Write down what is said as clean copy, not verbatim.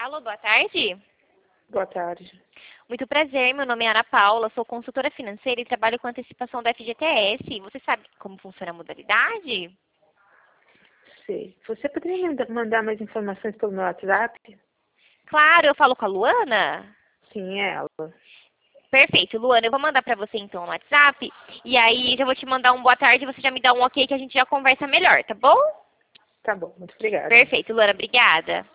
Alô, boa tarde. Boa tarde. Muito prazer, meu nome é Ana Paula, sou consultora financeira e trabalho com antecipação da FGTS. Você sabe como funciona a modalidade? Sei. Você poderia mandar mais informações pelo meu WhatsApp? Claro, eu falo com a Luana. Sim, é ela. Perfeito, Luana, eu vou mandar pra você então no WhatsApp e aí já vou te mandar um boa tarde e você já me dá um ok que a gente já conversa melhor, tá bom? Tá bom, muito obrigada. Perfeito, Luana, obrigada.